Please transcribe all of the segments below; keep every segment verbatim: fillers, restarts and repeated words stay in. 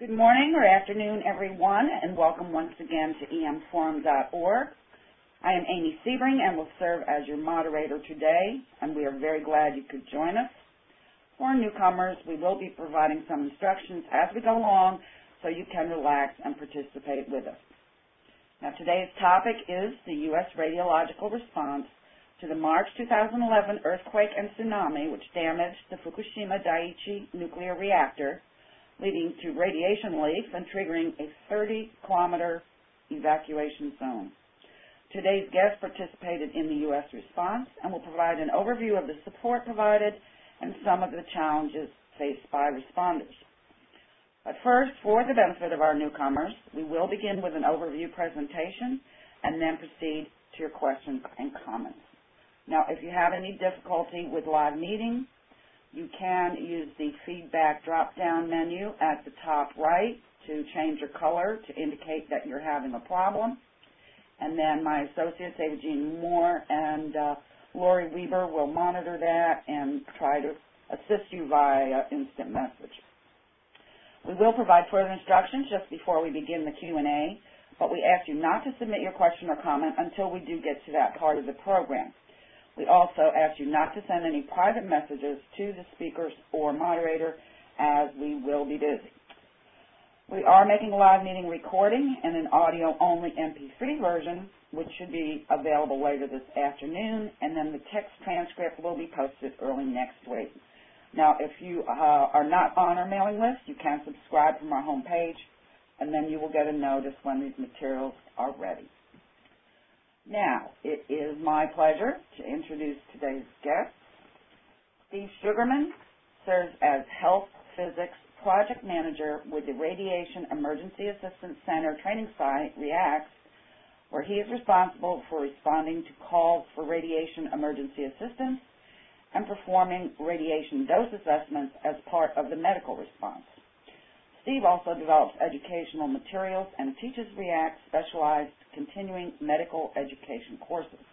Good morning or afternoon, everyone, and welcome once again to E M forum dot org. I am Amy Sebring and will serve as your moderator today, and we are very glad you could join us. For newcomers, we will be providing some instructions as we go along so you can relax and participate with us. Now, today's topic is the U S radiological response to the March two thousand eleven earthquake and tsunami which damaged the Fukushima Daiichi nuclear reactor, leading to radiation leaks and triggering a thirty kilometer evacuation zone. Today's guest participated in the U S response and will provide an overview of the support provided and some of the challenges faced by responders. But first, for the benefit of our newcomers, we will begin with an overview presentation and then proceed to your questions and comments. Now, if you have any difficulty with live meeting, you can use the feedback drop-down menu at the top right to change your color to indicate that you're having a problem. And then my associates, Ava Jean Moore and uh, Lori Weber, will monitor that and try to assist you via instant message. We will provide further instructions just before we begin the Q and A, but we ask you not to submit your question or comment until we do get to that part of the program. We also ask you not to send any private messages to the speakers or moderator, as we will be busy. We are making a live meeting recording and an audio-only M P three version, which should be available later this afternoon, and then the text transcript will be posted early next week. Now, if you uh, are not on our mailing list, you can subscribe from our home page, and then you will get a notice when these materials are ready. Now, it is my pleasure to introduce today's guest. Steve Sugarman serves as Health Physics Project Manager with the Radiation Emergency Assistance Center training site, REACTS, where he is responsible for responding to calls for radiation emergency assistance and performing radiation dose assessments as part of the medical response. Steve also develops educational materials and teaches REACTS specialized continuing medical education courses.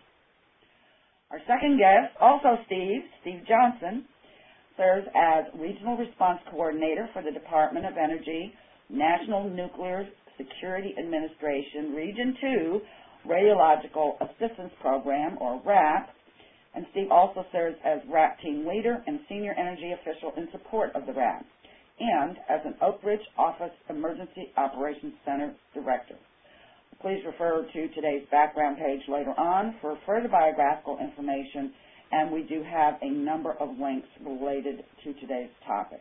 Our second guest, also Steve, Steve Johnson, serves as Regional Response Coordinator for the Department of Energy, National Nuclear Security Administration, Region two Radiological Assistance Program, or RAP, and Steve also serves as RAP Team Leader and Senior Energy Official in support of the RAP, and as an Oak Ridge Office Emergency Operations Center Director. Please refer to today's background page later on for further biographical information, and we do have a number of links related to today's topic.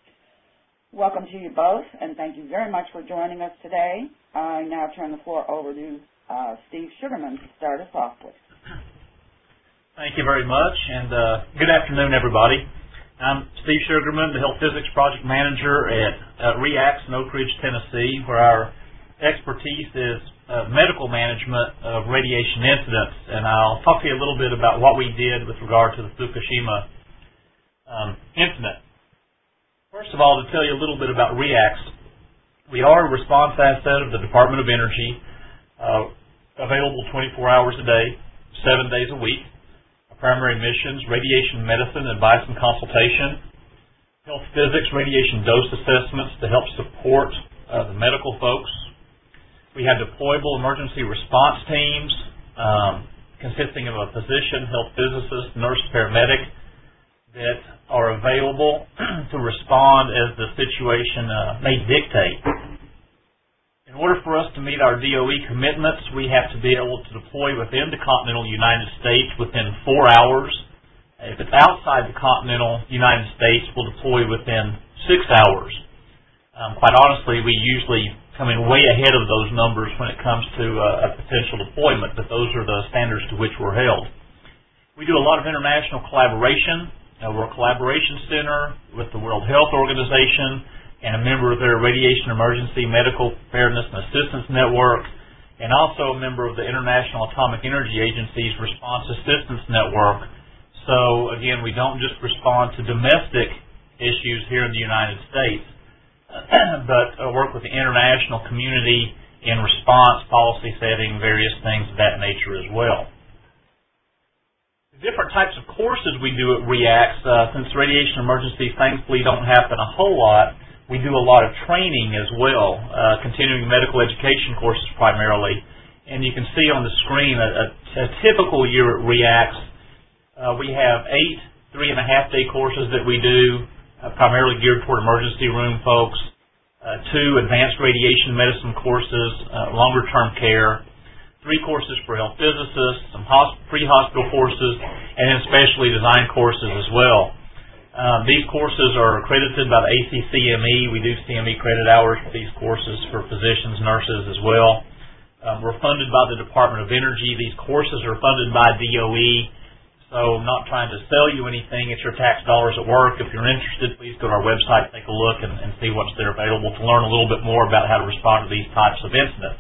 Welcome to you both, and thank you very much for joining us today. I now turn the floor over to uh, Steve Sugarman to start us off with. Thank you very much, and uh, good afternoon, everybody. I'm Steve Sugarman, the Health Physics Project Manager at uh, REACTS in Oak Ridge, Tennessee, where our expertise is uh, medical management of radiation incidents, and I'll talk to you a little bit about what we did with regard to the Fukushima um, incident. First of all, to tell you a little bit about REACTS, we are a response asset of the Department of Energy, uh, available twenty-four hours a day, seven days a week. Our primary missions: radiation medicine, advice and consultation; health physics, radiation dose assessments to help support uh, the medical folks. We have deployable emergency response teams um, consisting of a physician, health physicist, nurse, paramedic that are available to respond as the situation uh, may dictate. In order for us to meet our D O E commitments, we have to be able to deploy within the continental United States within four hours. If it's outside the continental United States, we'll deploy within six hours. Um, quite honestly, we usually come in way ahead of those numbers when it comes to uh, a potential deployment, but those are the standards to which we're held. We do a lot of international collaboration. Uh, we're a collaboration center with the World Health Organization and a member of their Radiation Emergency Medical Preparedness and Assistance Network, and also a member of the International Atomic Energy Agency's Response Assistance Network. So, again, we don't just respond to domestic issues here in the United States, but uh, work with the international community in response, policy setting, various things of that nature as well. The different types of courses we do at REACTS, uh, since radiation emergencies thankfully don't happen a whole lot, we do a lot of training as well, uh, continuing medical education courses primarily. And you can see on the screen a, a, a typical year at REACTS. Uh, we have eight three and a half day courses that we do, uh, primarily geared toward emergency room folks, uh, two advanced radiation medicine courses, uh, longer term care, three courses for health physicists, some hosp- pre-hospital courses, and then specially designed courses as well. Uh, these courses are accredited by the A C C M E. We do C M E credit hours for these courses for physicians, nurses as well. Um, we're funded by the Department of Energy. These courses are funded by D O E, so I'm not trying to sell you anything. It's your tax dollars at work. If you're interested, please go to our website, take a look, and, and see what's there available to learn a little bit more about how to respond to these types of incidents.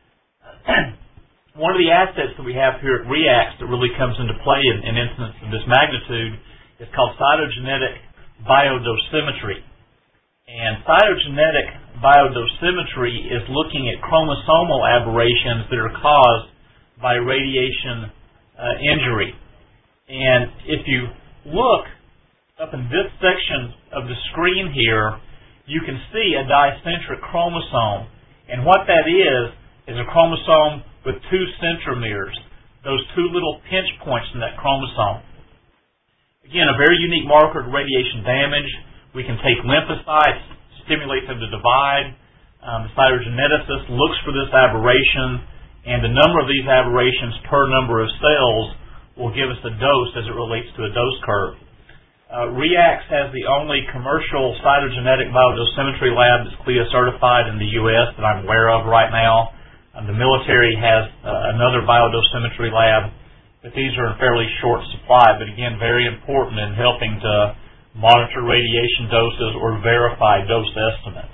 One of the assets that we have here at REACTS that really comes into play in, in incidents of this magnitude is called cytogenetic biodosimetry. And cytogenetic biodosimetry is looking at chromosomal aberrations that are caused by radiation uh, injury. And if you look up in this section of the screen here, you can see a dicentric chromosome. And what that is, is a chromosome with two centromeres, those two little pinch points in that chromosome. Again, a very unique marker of radiation damage. We can take lymphocytes, stimulate them to divide. Um, the cytogeneticist looks for this aberration, and the number of these aberrations per number of cells will give us a dose as it relates to a dose curve. Uh, REACTS has the only commercial cytogenetic biodosimetry lab that's C L I A certified in the U S that I'm aware of right now. Um, the military has uh, another biodosimetry lab, but these are in fairly short supply, but again, very important in helping to monitor radiation doses or verify dose estimates.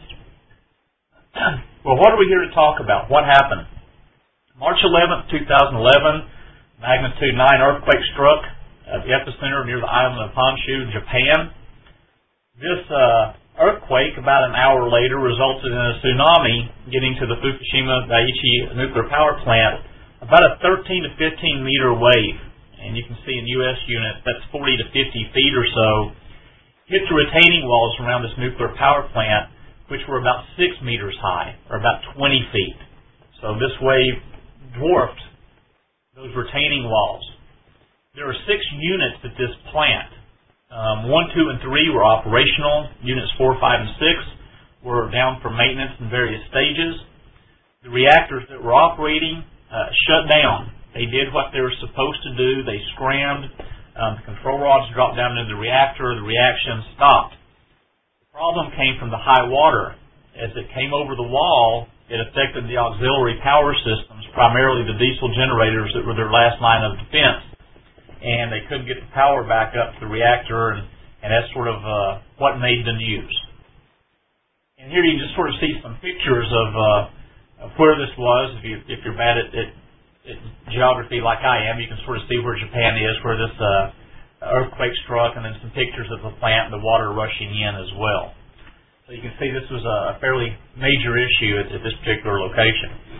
Well, what are we here to talk about? What happened? March eleventh, two thousand eleven, magnitude nine earthquake struck at the epicenter near the island of Honshu, Japan. This uh, earthquake, about an hour later, resulted in a tsunami getting to the Fukushima Daiichi nuclear power plant, about a thirteen to fifteen meter wave. And you can see in U S units, that's forty to fifty feet or so, hit the retaining walls around this nuclear power plant, which were about six meters high, or about twenty feet. So this wave dwarfed those retaining walls. There are six units at this plant. Um, one, two, and three were operational. Units four, five, and six were down for maintenance in various stages. The reactors that were operating uh, shut down. They did what they were supposed to do. They scrammed. Um, the control rods dropped down into the reactor. The reaction stopped. The problem came from the high water. As it came over the wall, it affected the auxiliary power systems, primarily the diesel generators that were their last line of defense. And they couldn't get the power back up to the reactor, and, and that's sort of uh, what made the news. And here you can just sort of see some pictures of, uh, of where this was. If, you, if you're bad at, at, at geography like I am, you can sort of see where Japan is, where this uh, earthquake struck, and then some pictures of the plant and the water rushing in as well. So you can see this was a fairly major issue at, at this particular location.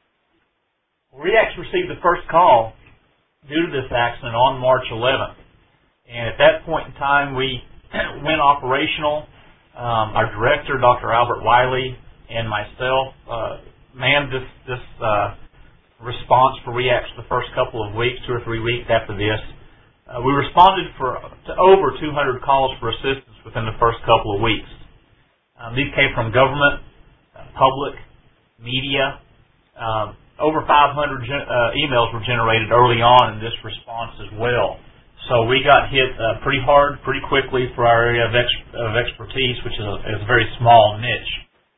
REACTS received the first call due to this accident on March eleventh. And at that point in time, we went operational. Um, our director, Doctor Albert Wiley, and myself uh, manned this, this uh, response for REACTS the first couple of weeks, two or three weeks after this. Uh, we responded for to over two hundred calls for assistance within the first couple of weeks. Um, these came from government, uh, public, media. Um, over five hundred gen- uh, emails were generated early on in this response as well. So we got hit uh, pretty hard, pretty quickly for our area of, ex- of expertise, which is a, is a very small niche.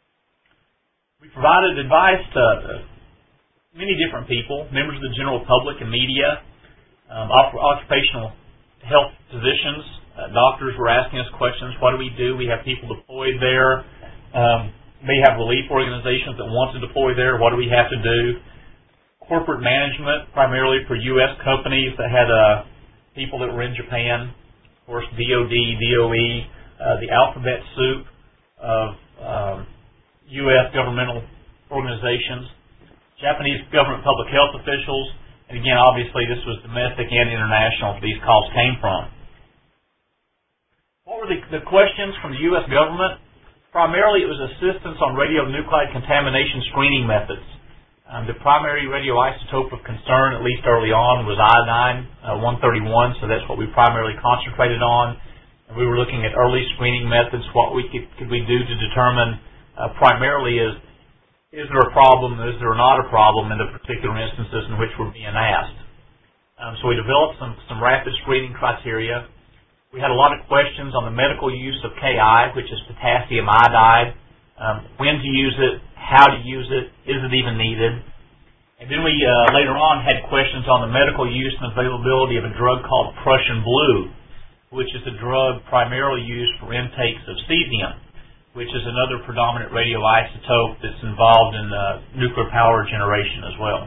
We provided advice to uh, many different people, members of the general public and media, um, op- occupational health physicians, uh, doctors were asking us questions. What do we do? We have people deployed there. Um, may have relief organizations that want to deploy there. What do we have to do? Corporate management, primarily for U S companies that had uh, people that were in Japan. Of course, D O D, D O E, uh, the alphabet soup of um, U S governmental organizations, Japanese government public health officials, and again, obviously, this was domestic and international these calls came from. What were the, the questions from the U S government? Primarily, it was assistance on radionuclide contamination screening methods. Um, the primary radioisotope of concern, at least early on, was iodine uh, one thirty-one, so that's what we primarily concentrated on. And we were looking at early screening methods. What we could, could we do to determine uh, primarily is, is there a problem, is there not a problem in the particular instances in which we're being asked. Um, so we developed some, some rapid screening criteria. We had a lot of questions on the medical use of K I, which is potassium iodide, um, when to use it, how to use it, is it even needed. And then we uh, later on had questions on the medical use and availability of a drug called Prussian blue, which is a drug primarily used for intakes of cesium, which is another predominant radioisotope that's involved in uh, nuclear power generation as well.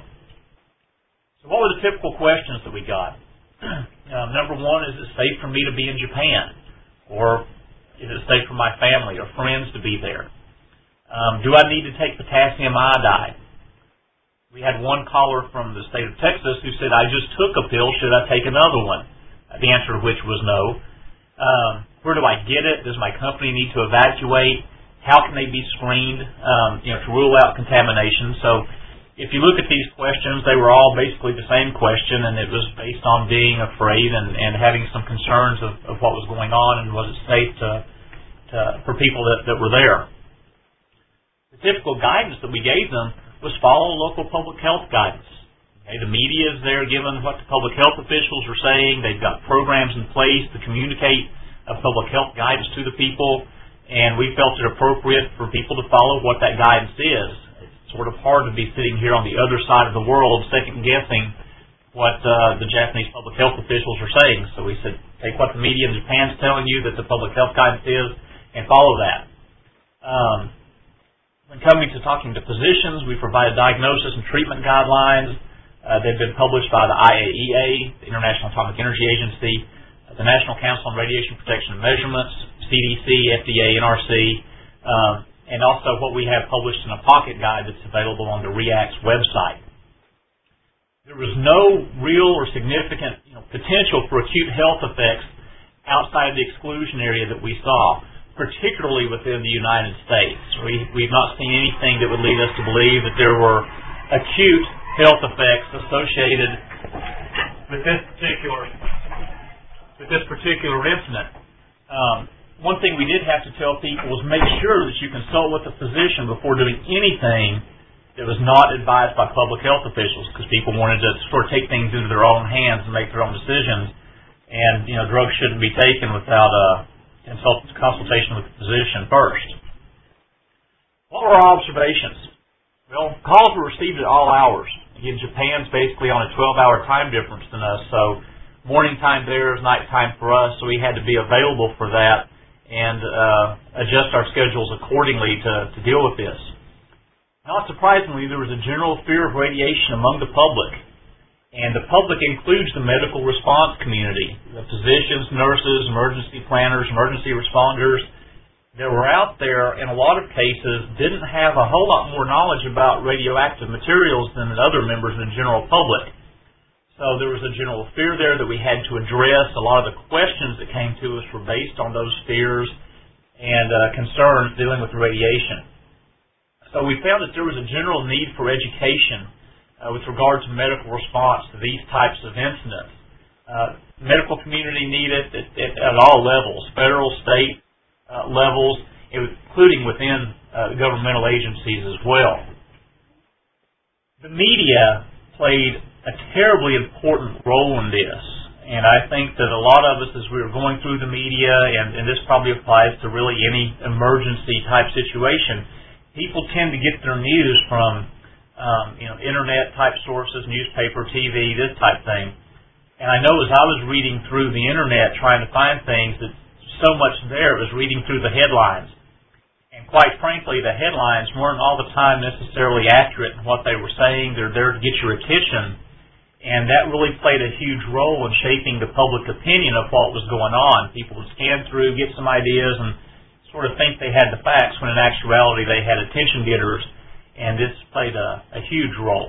So what were the typical questions that we got? uh, number one, is it safe for me to be in Japan? Or is it safe for my family or friends to be there? Um, do I need to take potassium iodide? We had one caller from the state of Texas who said, I just took a pill, should I take another one? The answer to which was no. Um, where do I get it? Does my company need to evacuate? How can they be screened um, you know, to rule out contamination? So if you look at these questions, they were all basically the same question, and it was based on being afraid and, and having some concerns of, of what was going on and was it safe to, to, for people that, that were there. The typical guidance that we gave them was follow local public health guidance. Okay, the media is there giving what the public health officials are saying. They've got programs in place to communicate uh, public health guidance to the people, and we felt it appropriate for people to follow what that guidance is. It's sort of hard to be sitting here on the other side of the world second-guessing what uh, the Japanese public health officials are saying. So we said, take what the media in Japan is telling you that the public health guidance is and follow that. Um, when coming to talking to physicians, we provided diagnosis and treatment guidelines. Uh, they've been published by the I A E A, the International Atomic Energy Agency, uh, the National Council on Radiation Protection and Measurements, C D C, F D A, N R C, um, and also what we have published in a pocket guide that's available on the REACT's website. There was no real or significant you know, potential for acute health effects outside the exclusion area that we saw, particularly within the United States. We, we've not seen anything that would lead us to believe that there were acute health effects associated with this particular with this particular incident. Um, one thing we did have to tell people was make sure that you consult with a physician before doing anything that was not advised by public health officials, because people wanted to sort of take things into their own hands and make their own decisions, and you know drugs shouldn't be taken without a consult, consultation with the physician first. What were our observations? Well, calls were received at all hours. Again, Japan's basically on a twelve-hour time difference than us, so morning time there is night time for us, so we had to be available for that and uh, adjust our schedules accordingly to, to deal with this. Not surprisingly, there was a general fear of radiation among the public, and the public includes the medical response community, the physicians, nurses, emergency planners, emergency responders that were out there, in a lot of cases, didn't have a whole lot more knowledge about radioactive materials than other members of the general public. So there was a general fear there that we had to address. A lot of the questions that came to us were based on those fears and uh, concerns dealing with the radiation. So we found that there was a general need for education uh, with regard to medical response to these types of incidents. Uh, medical community need it at, at, at all levels, federal, state, Uh, levels, including within uh, governmental agencies as well. The media played a terribly important role in this, and I think that a lot of us, as we were going through the media, and, and this probably applies to really any emergency type situation, people tend to get their news from um, you know, internet type sources, newspaper, T V, this type thing. And I know as I was reading through the internet trying to find things, that so much there was reading through the headlines. And quite frankly, the headlines weren't all the time necessarily accurate in what they were saying. They're there to get your attention. And that really played a huge role in shaping the public opinion of what was going on. People would scan through, get some ideas, and sort of think they had the facts when in actuality they had attention getters. And this played a, a huge role.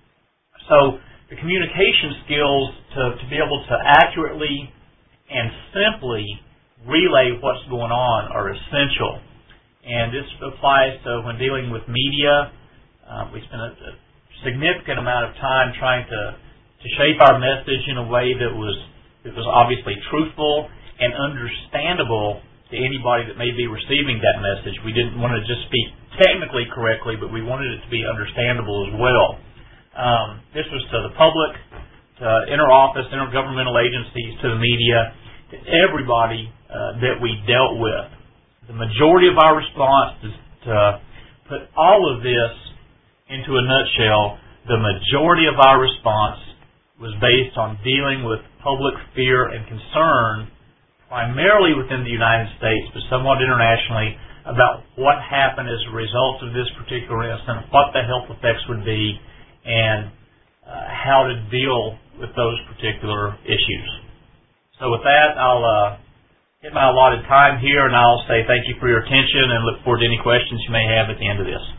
So the communication skills to, to be able to accurately and simply relay what's going on are essential. And this applies to when dealing with media. Uh, we spent a, a significant amount of time trying to, to shape our message in a way that was, that was obviously truthful and understandable to anybody that may be receiving that message. We didn't want to just speak technically correctly, but we wanted it to be understandable as well. Um, this was to the public, to inter-office, intergovernmental agencies, to the media, to everybody uh, that we dealt with. The majority of our response is to put all of this into a nutshell. The majority of our response was based on dealing with public fear and concern, primarily within the United States, but somewhat internationally, about what happened as a result of this particular incident, what the health effects would be, and uh, how to deal with those particular issues. So with that, I'll uh, hit my allotted time here, and I'll say thank you for your attention and look forward to any questions you may have at the end of this.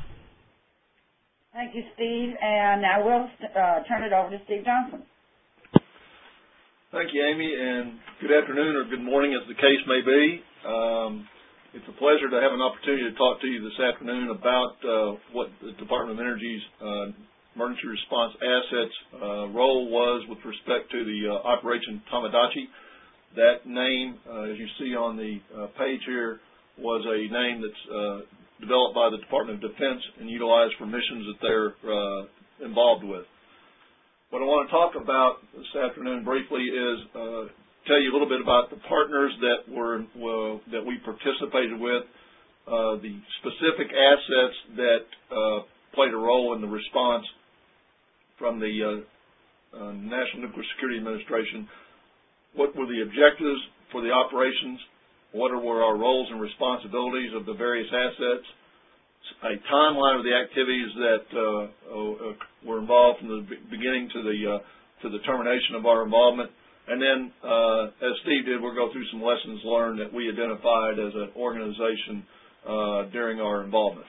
Thank you, Steve. And now we'll uh, turn it over to Steve Johnson. Thank you, Amy, and good afternoon or good morning, as the case may be. Um, it's a pleasure to have an opportunity to talk to you this afternoon about uh, what the Department of Energy's uh, emergency response assets uh, role was with respect to the uh, Operation Tomodachi. That name, uh, as you see on the uh, page here, was a name that's uh, developed by the Department of Defense and utilized for missions that they're uh, involved with. What I want to talk about this afternoon briefly is uh, tell you a little bit about the partners that were well, that we participated with, uh, the specific assets that uh, played a role in the response from the uh, uh, National Nuclear Security Administration. What were the objectives for the operations? What were our roles and responsibilities of the various assets? A timeline of the activities that uh, uh, were involved from the beginning to the uh, to the termination of our involvement, and then, uh, as Steve did, we'll go through some lessons learned that we identified as an organization uh, during our involvement.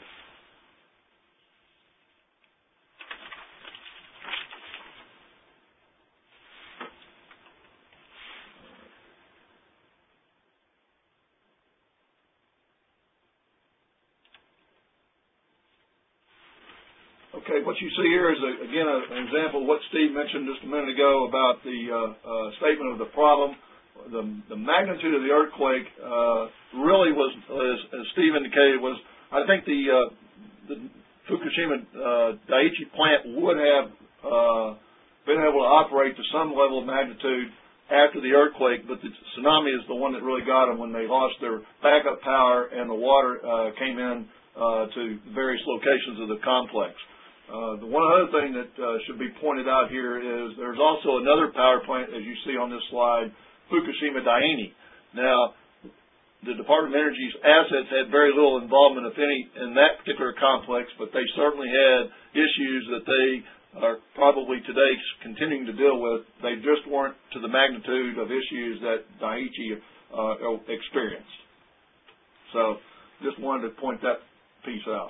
Okay, what you see here is, a, again, a, an example of what Steve mentioned just a minute ago about the uh, uh, statement of the problem. The, the magnitude of the earthquake uh, really was, as, as Steve indicated, was, I think the, uh, the Fukushima uh, Daiichi plant would have uh, been able to operate to some level of magnitude after the earthquake, but the tsunami is the one that really got them when they lost their backup power and the water uh, came in uh, to various locations of the complex. Uh, the one other thing that uh, should be pointed out here is there's also another power plant, as you see on this slide, Fukushima Daini. Now, the Department of Energy's assets had very little involvement, if any, in that particular complex, but they certainly had issues that they are probably today continuing to deal with. They just weren't to the magnitude of issues that Daiichi uh, experienced. So, just wanted to point that piece out.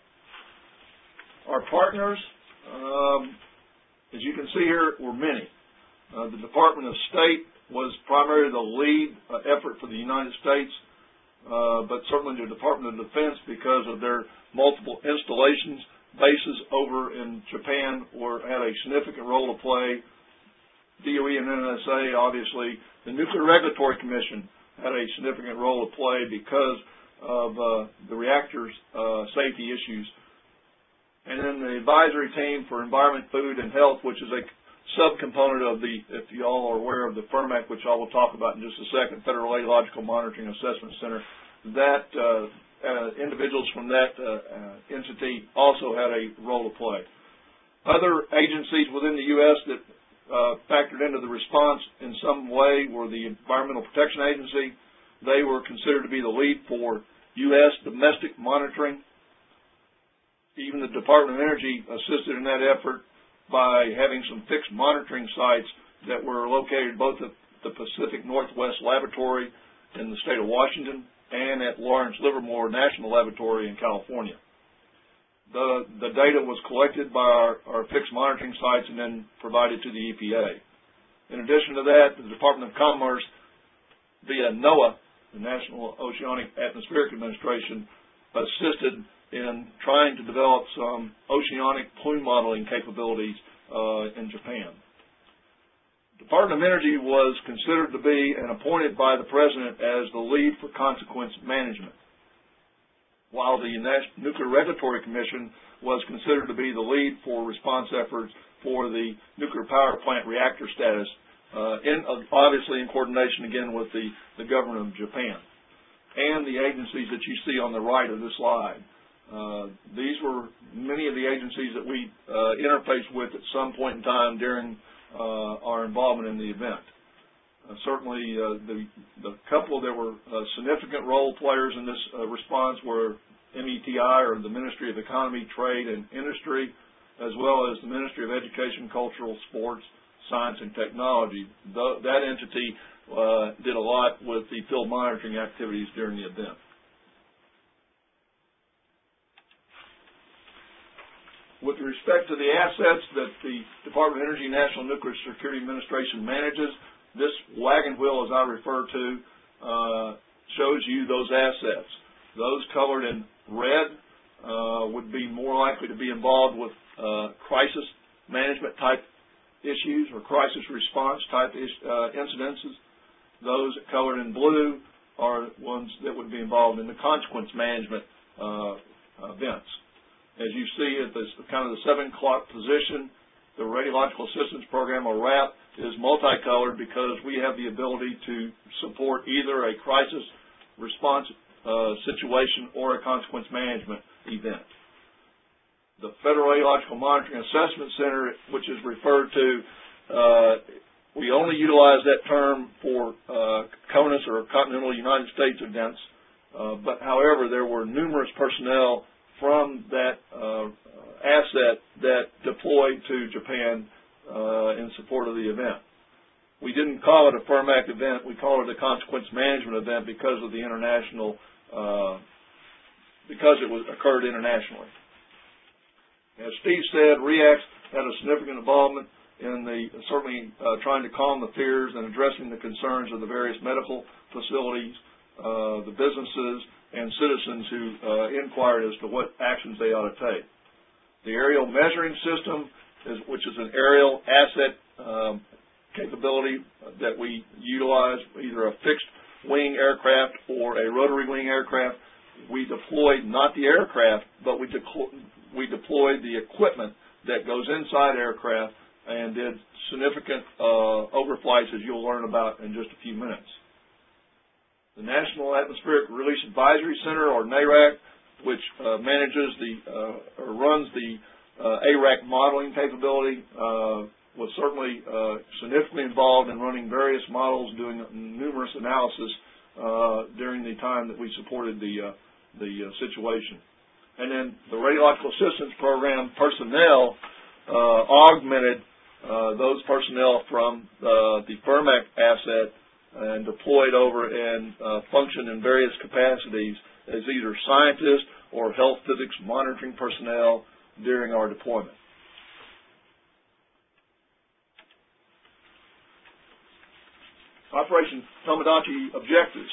Our partners, um, as you can see here, were many. Uh, the Department of State was primarily the lead uh, effort for the United States, uh, but certainly the Department of Defense, because of their multiple installations, bases over in Japan, were, had a significant role to play. D O E and N S A, obviously. The Nuclear Regulatory Commission had a significant role to play because of uh, the reactor's uh, safety issues. And then the advisory team for environment, food, and health, which is a subcomponent of the, if you all are aware of the FERMAC, which I will talk about in just a second, Federal Radiological Monitoring Assessment Center, that uh, uh, individuals from that uh, uh, entity also had a role to play. Other agencies within the U S that uh, factored into the response in some way were the Environmental Protection Agency. They were considered to be the lead for U S domestic monitoring. Even the Department of Energy assisted in that effort by having some fixed monitoring sites that were located both at the Pacific Northwest Laboratory in the state of Washington and at Lawrence Livermore National Laboratory in California. The, the data was collected by our, our fixed monitoring sites and then provided to the E P A. In addition to that, the Department of Commerce, via NOAA, the National Oceanic Atmospheric Administration, assisted in trying to develop some oceanic plume modeling capabilities uh, in Japan. Department of Energy was considered to be and appointed by the President as the lead for consequence management, while the National Nuclear Regulatory Commission was considered to be the lead for response efforts for the nuclear power plant reactor status, uh, in, uh, obviously in coordination again with the, the government of Japan and the agencies that you see on the right of this slide. Uh, these were many of the agencies that we uh, interfaced with at some point in time during uh, our involvement in the event. Uh, certainly uh, the, the couple that were uh, significant role players in this uh, response were M E T I, or the Ministry of Economy, Trade, and Industry, as well as the Ministry of Education, Cultural, Sports, Science, and Technology. The, that entity uh, did a lot with the field monitoring activities during the event. With respect to the assets that the Department of Energy National Nuclear Security Administration manages, this wagon wheel, as I refer to, uh, shows you those assets. Those colored in red uh, would be more likely to be involved with uh, crisis management type issues or crisis response type uh, incidences. Those colored in blue are ones that would be involved in the consequence management uh, events. As you see at this kind of the seven o'clock position, the Radiological Assistance Program, or R A P, is multicolored because we have the ability to support either a crisis response uh, situation or a consequence management event. The Federal Radiological Monitoring Assessment Center, which is referred to, uh, we only utilize that term for uh, CONUS or Continental United States events, uh, but however, there were numerous personnel from that uh, asset that deployed to Japan uh, in support of the event. We didn't call it a FIRMAC event, we call it a consequence management event because of the international, uh, because it was occurred internationally. As Steve said, REACT had a significant involvement in the, certainly uh, trying to calm the fears and addressing the concerns of the various medical facilities, uh, the businesses, and citizens who uh, inquired as to what actions they ought to take. The aerial measuring system, is, which is an aerial asset um, capability that we utilize, either a fixed wing aircraft or a rotary wing aircraft. We deployed not the aircraft, but we, deploy, we deployed the equipment that goes inside aircraft and did significant uh, overflights, as you'll learn about in just a few minutes. The National Atmospheric Release Advisory Center, or NARAC, which uh, manages the uh, or runs the uh, A R A C modeling capability, uh, was certainly uh, significantly involved in running various models, doing numerous analysis uh, during the time that we supported the uh, the uh, situation. And then the Radiological Assistance Program personnel uh, augmented uh, those personnel from uh, the FIRMAC asset and deployed over and uh, functioned in various capacities as either scientists or health physics monitoring personnel during our deployment. Operation Tomodachi objectives.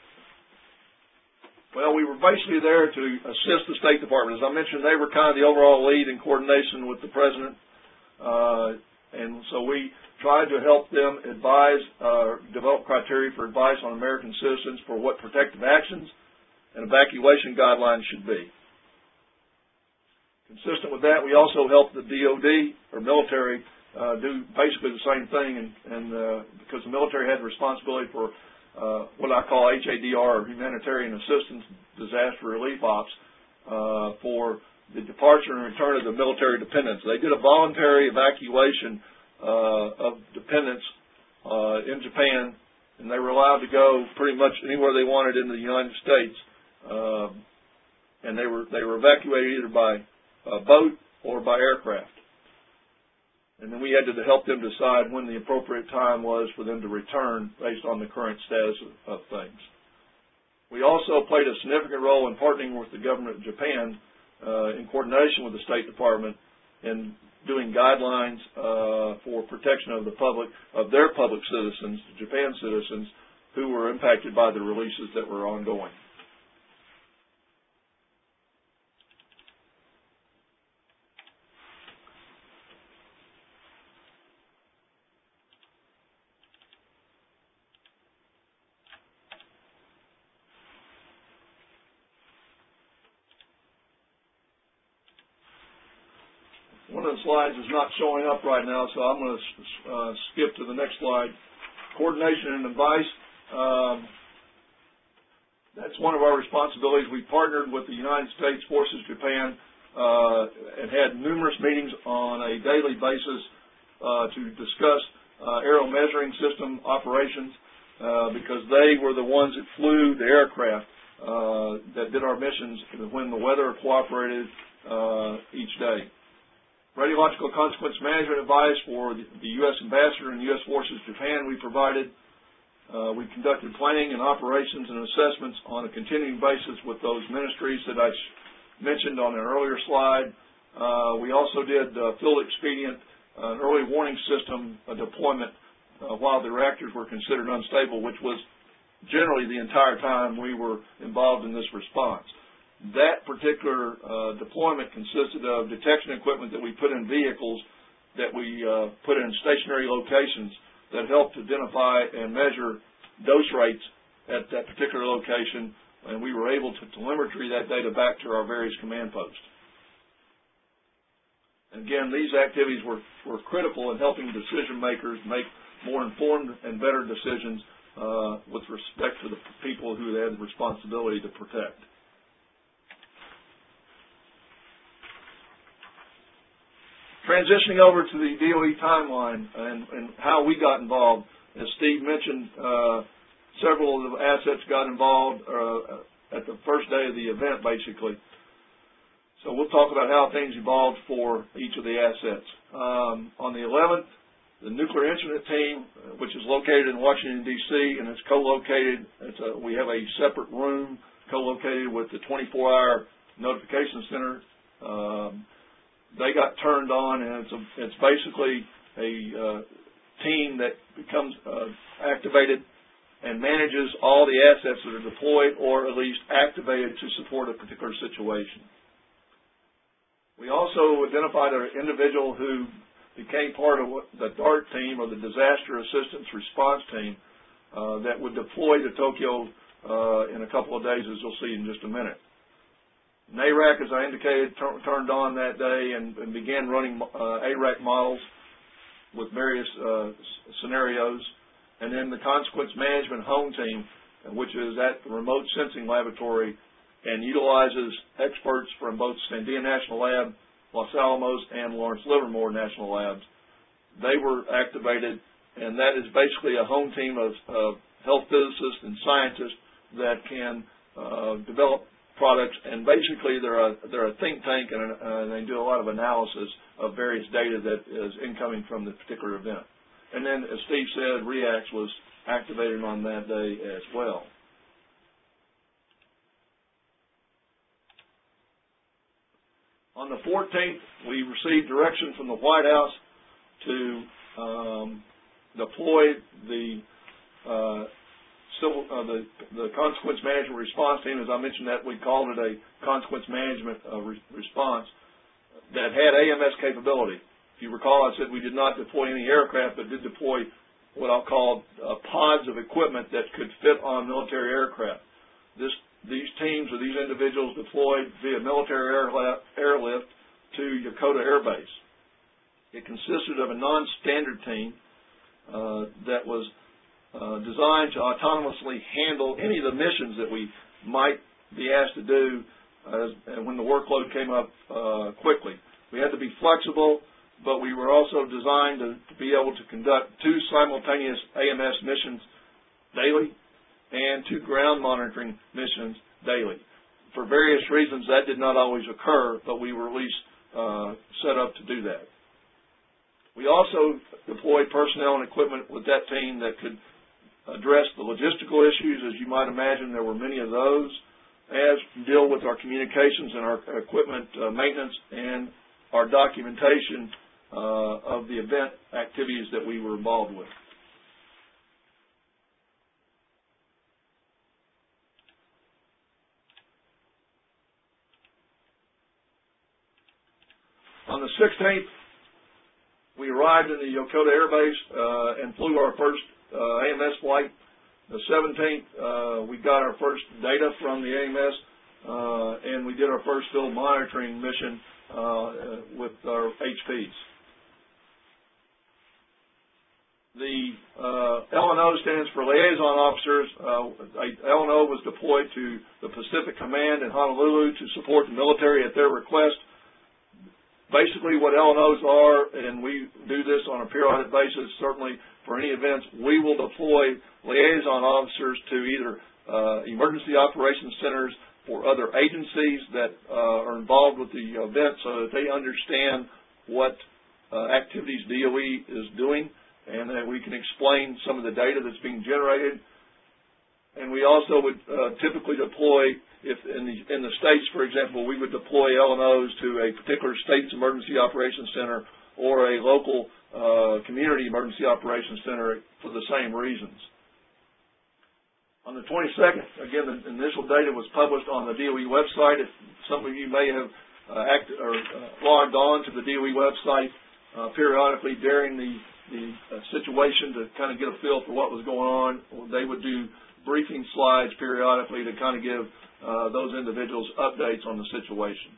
Well, we were basically there to assist the State Department. As I mentioned, they were kind of the overall lead in coordination with the President, uh, and so we tried to help them advise, uh, develop criteria for advice on American citizens for what protective actions and evacuation guidelines should be. Consistent with that, we also helped the D O D, or military, uh, do basically the same thing, and, and uh, because the military had the responsibility for uh, what I call H A D R, or Humanitarian Assistance Disaster Relief Ops, uh, for the departure and return of the military dependents. They did a voluntary evacuation Uh, of dependents uh, in Japan, and they were allowed to go pretty much anywhere they wanted in the United States, uh, and they were they were evacuated either by uh, boat or by aircraft. And then we had to help them decide when the appropriate time was for them to return based on the current status of, of things. We also played a significant role in partnering with the government of Japan uh, in coordination with the State Department in doing guidelines uh, for protection of the public, of their public citizens, Japan citizens, who were impacted by the releases that were ongoing. one of the slides is not showing up right now, so I'm going to uh, skip to the next slide. Coordination and advice. Um, that's one of our responsibilities. We partnered with the United States Forces Japan uh, and had numerous meetings on a daily basis uh, to discuss uh, aero measuring system operations uh, because they were the ones that flew the aircraft uh, that did our missions when the weather cooperated uh, each day. Radiological consequence management advice for the, the U S Ambassador and U S Forces Japan we provided. Uh, we conducted planning and operations and assessments on a continuing basis with those ministries that I mentioned on an earlier slide. Uh, we also did uh, field expedient, uh, an early warning system uh, deployment uh, while the reactors were considered unstable, which was generally the entire time we were involved in this response. That particular uh, deployment consisted of detection equipment that we put in vehicles that we uh, put in stationary locations that helped identify and measure dose rates at that particular location, and we were able to telemetry that data back to our various command posts. And again, these activities were, were critical in helping decision makers make more informed and better decisions uh, with respect to the people who they had the responsibility to protect. Transitioning over to the D O E timeline and, and how we got involved, as Steve mentioned, uh, several of the assets got involved uh, at the first day of the event, basically. So we'll talk about how things evolved for each of the assets. Um, on the eleventh, the Nuclear Incident Team, which is located in Washington, D C, and it's co-located, it's a, we have a separate room co-located with the twenty-four hour notification center. Um, They got turned on, and it's, a, it's basically a uh, team that becomes uh, activated and manages all the assets that are deployed or at least activated to support a particular situation. We also identified an individual who became part of the DART team, or the Disaster Assistance Response Team, uh, that would deploy to Tokyo uh, in a couple of days, as you'll see in just a minute. NARAC, as I indicated, turned on that day and, and began running uh, A R A C models with various uh, scenarios. And then the Consequence Management Home Team, which is at the Remote Sensing Laboratory and utilizes experts from both Sandia National Lab, Los Alamos, and Lawrence Livermore National Labs. They were activated, and that is basically a home team of, of health physicists and scientists that can uh, develop products, and basically they're a, they're a think tank, and uh, they do a lot of analysis of various data that is incoming from the particular event. And then, as Steve said, REACTS was activated on that day as well. On the fourteenth, we received direction from the White House to um, deploy the uh, Civil, uh, the, the Consequence Management Response Team. As I mentioned, that we called it a Consequence Management uh, re response that had A M S capability. If you recall, I said we did not deploy any aircraft, but did deploy what I'll call uh, pods of equipment that could fit on military aircraft. This, these teams or these individuals deployed via military airlift, airlift to Yokota Air Base. It consisted of a non-standard team uh, that was Uh, designed to autonomously handle any of the missions that we might be asked to do uh, when the workload came up uh, quickly. We had to be flexible, but we were also designed to, to be able to conduct two simultaneous A M S missions daily and two ground monitoring missions daily. For various reasons, that did not always occur, but we were at least uh, set up to do that. We also deployed personnel and equipment with that team that could address the logistical issues. As you might imagine, there were many of those, as deal with our communications and our equipment uh, maintenance and our documentation uh, of the event activities that we were involved with. On the sixteenth, we arrived in the Yokota Air Base uh, and flew our first Uh, A M S flight. The seventeenth, uh, we got our first data from the A M S, uh, and we we did our first field monitoring mission uh, with our H Ps. The uh, L N O stands for Liaison Officers. Uh, L N O was deployed to the Pacific Command in Honolulu to support the military at their request. Basically what L N Os are, and we do this on a periodic basis, certainly for any events, we will deploy liaison officers to either uh, emergency operations centers for other agencies that uh, are involved with the event so that they understand what uh, activities D O E is doing, and that we can explain some of the data that's being generated. And we also would uh, typically deploy, if in the, in the states, for example, we would deploy L N Os to a particular state's emergency operations center or a local uh, community emergency operations center for the same reasons. On the twenty-second, again, the initial data was published on the D O E website. If some of you may have uh, act, or, uh, logged on to the D O E website uh, periodically during the, the uh, situation to kind of get a feel for what was going on, they would do briefing slides periodically to kind of give uh, those individuals updates on the situation.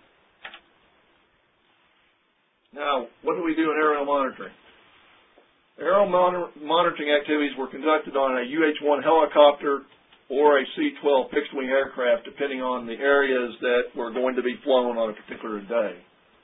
Now, what do we do in aerial monitoring? Aerial monitor monitoring activities were conducted on a U H one helicopter or a C twelve fixed-wing aircraft, depending on the areas that were going to be flown on a particular day.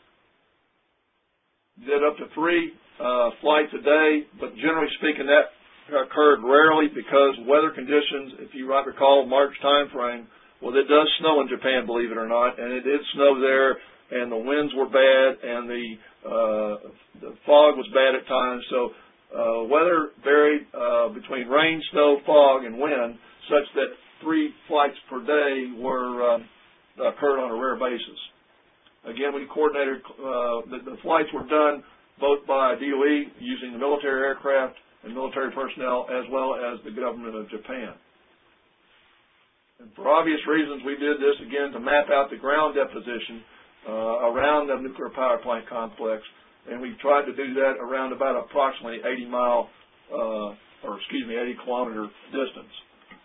Did up to three uh, flights a day, but generally speaking, that occurred rarely because weather conditions, if you might recall, March time frame, well, it does snow in Japan, believe it or not, and it did snow there, and the winds were bad, and the, uh, the fog was bad at times, so uh, weather varied uh, between rain, snow, fog, and wind, such that three flights per day were um, occurred on a rare basis. Again, we coordinated, uh, the, the flights were done both by D O E using the military aircraft and military personnel, as well as the government of Japan. And for obvious reasons, we did this, again, to map out the ground deposition uh, around the nuclear power plant complex, and we tried to do that around about approximately eighty mile, uh, or excuse me, eighty kilometer distance.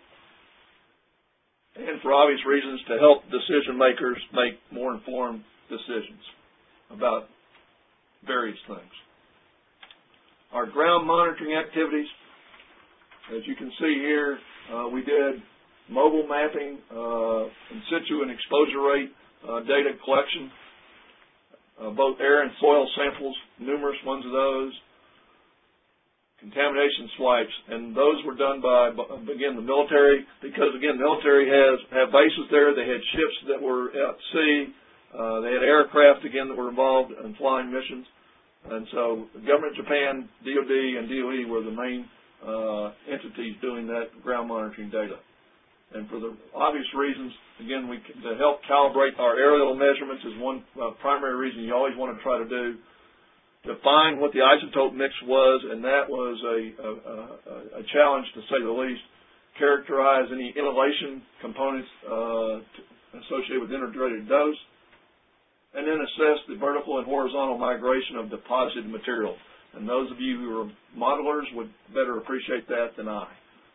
And for obvious reasons, to help decision makers make more informed decisions about various things. Our ground monitoring activities, as you can see here, uh, we did mobile mapping, uh, in situ and exposure rate uh, data collection, uh, both air and soil samples, numerous ones of those, contamination swipes, and those were done by, again, the military, because, again, the military has have bases there. They had ships that were at sea. Uh, they had aircraft, again, that were involved in flying missions. And so the government of Japan, D O D, and D O E were the main uh, entities doing that ground monitoring data. And for the obvious reasons, again, we to help calibrate our aerial measurements is one uh, primary reason you always want to try to do. Define what the isotope mix was, and that was a, a, a, a challenge to say the least. Characterize any inhalation components uh, associated with integrated dose, and then assess the vertical and horizontal migration of deposited material. And those of you who are modelers would better appreciate that than I.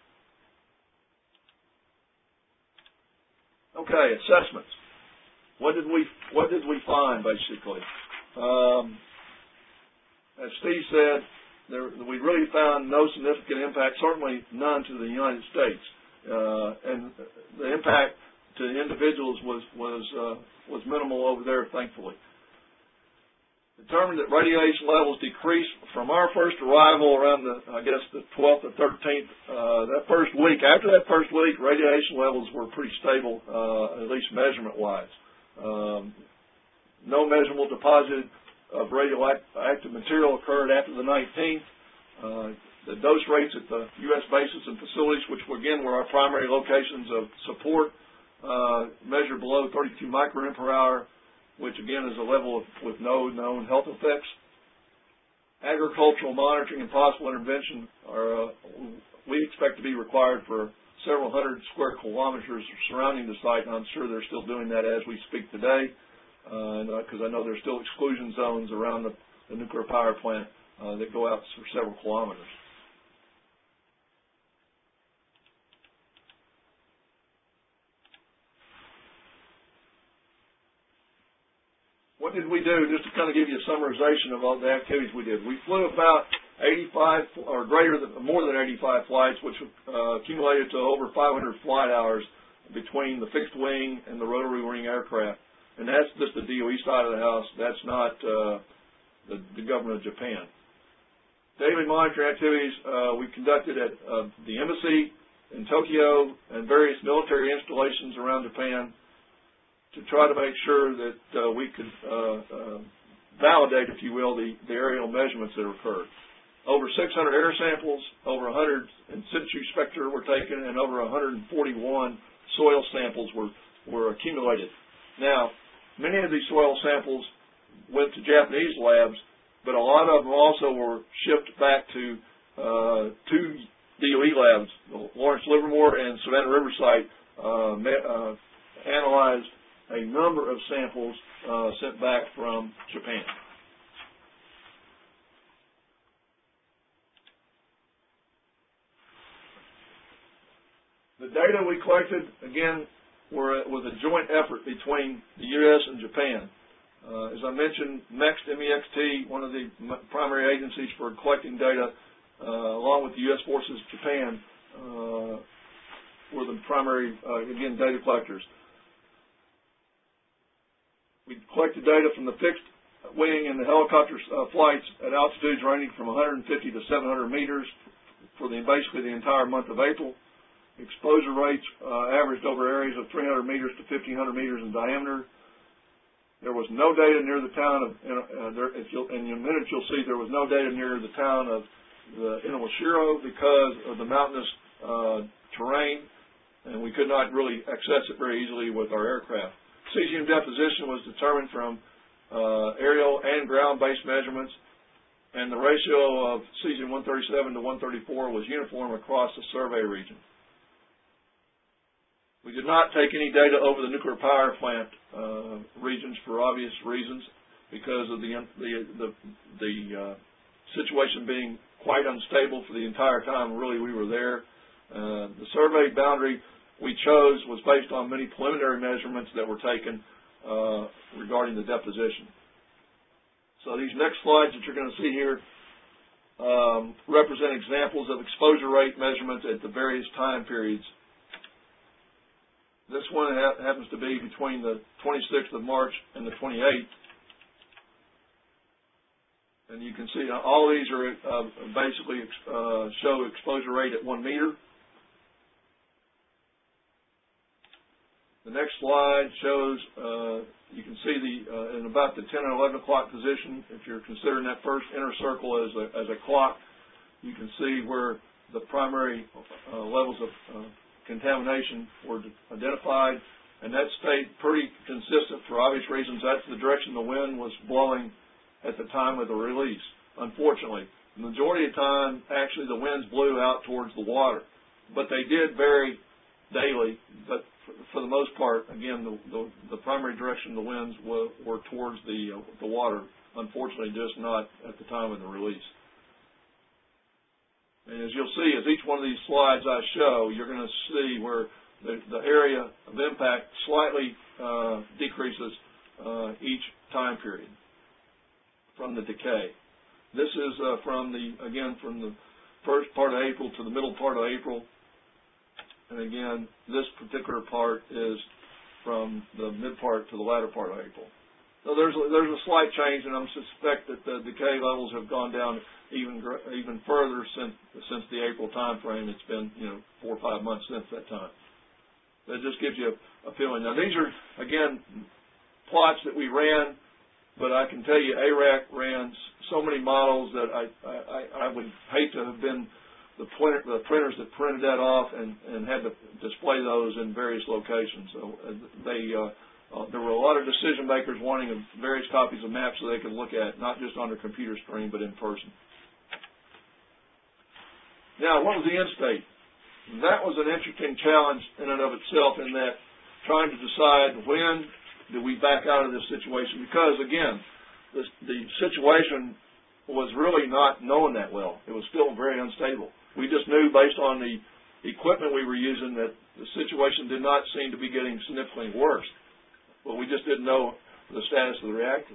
Okay, assessments. What did we what did we find basically? Um, As Steve said, there, we really found no significant impact, certainly none to the United States. Uh, and the impact to individuals was was uh, was minimal over there, thankfully. Determined that radiation levels decreased from our first arrival around the, I guess, the twelfth or thirteenth. Uh, that first week, after that first week, radiation levels were pretty stable, uh, at least measurement-wise. Um, no measurable deposit of radioactive material occurred after the nineteenth. Uh, the dose rates at the U S bases and facilities, which again were our primary locations of support, uh, measured below thirty-two microgram per hour, which again is a level of, with no known health effects. Agricultural monitoring and possible intervention are, uh, we expect to be required for several hundred square kilometers surrounding the site, and I'm sure they're still doing that as we speak today. Because uh, I know there's still exclusion zones around the, the nuclear power plant uh, that go out for several kilometers. what did we do, just to kind of give you a summarization of all the activities we did? We flew about eighty-five, or greater than, more than eighty-five flights, which uh, accumulated to over five hundred flight hours between the fixed wing and the rotary wing aircraft. And that's just the D O E side of the house. That's not uh, the, the government of Japan. Daily monitoring activities uh, we conducted at uh, the embassy in Tokyo and various military installations around Japan to try to make sure that uh, we could uh, uh, validate, if you will, the, the aerial measurements that occurred. Over six hundred air samples, over one hundred in situ spectra were taken, and over one hundred forty-one soil samples were, were accumulated. Now, many of these soil samples went to Japanese labs, but a lot of them also were shipped back to uh, two D O E labs, Lawrence Livermore and Savannah Riverside, uh, uh, analyzed a number of samples uh, sent back from Japan. The data we collected, again, were, was a joint effort between the U S and Japan. Uh, as I mentioned, MEXT, M E X T, one of the primary agencies for collecting data, uh, along with the U S Forces Japan, uh, were the primary, uh, again, data collectors. We collected data from the fixed wing and the helicopter uh, flights at altitudes ranging from one hundred fifty to seven hundred meters for the, basically the entire month of April. Exposure rates uh, averaged over areas of three hundred meters to fifteen hundred meters in diameter. There was no data near the town of, uh, there, if you'll, in a minute you'll see there was no data near the town of the Inawashiro because of the mountainous uh, terrain, and we could not really access it very easily with our aircraft. Cesium deposition was determined from uh, aerial and ground-based measurements, and the ratio of cesium one thirty-seven to one thirty-four was uniform across the survey region. We did not take any data over the nuclear power plant uh, regions for obvious reasons, because of the the the, the uh, situation being quite unstable for the entire time. Really, we were there. Uh, the survey boundary we chose was based on many preliminary measurements that were taken uh, regarding the deposition. So these next slides that you're going to see here um, represent examples of exposure rate measurements at the various time periods. This one ha happens to be between the twenty-sixth of March and the twenty-eighth. And you can see uh, all these are uh, basically uh, show exposure rate at one meter. The next slide shows, uh, you can see the uh, in about the ten and eleven o'clock position, if you're considering that first inner circle as a, as a clock, you can see where the primary uh, levels of uh, contamination were identified, and that stayed pretty consistent for obvious reasons. That's the direction the wind was blowing at the time of the release. Unfortunately, the majority of the time, actually the winds blew out towards the water, but they did vary daily. But for, for the most part, again, the, the, the primary direction of the winds were, were towards the, uh, the water. Unfortunately, just not at the time of the release. And as you'll see, as each one of these slides I show, you're going to see where the, the area of impact slightly uh, decreases uh, each time period from the decay. This is uh, from the, again, from the first part of April to the middle part of April. And again, this particular part is from the mid part to the latter part of April. So there's a, there's a slight change, and I suspect that the decay levels have gone down even even further since since the April time frame. It's been, you know, four or five months since that time. That just gives you a, a feeling. Now these are, again, plots that we ran, but I can tell you A R A C ran so many models that I I, I would hate to have been the, printer, the printers that printed that off and, and had to display those in various locations. So uh, they uh, Uh, there were a lot of decision makers wanting various copies of maps so they could look at, not just on their computer screen, but in person. Now, what was the end state? That was an interesting challenge in and of itself, in that trying to decide when do we back out of this situation, because, again, this, the situation was really not known that well. It was still very unstable. We just knew, based on the equipment we were using, that the situation did not seem to be getting significantly worse. But we just didn't know for the status of the reactors.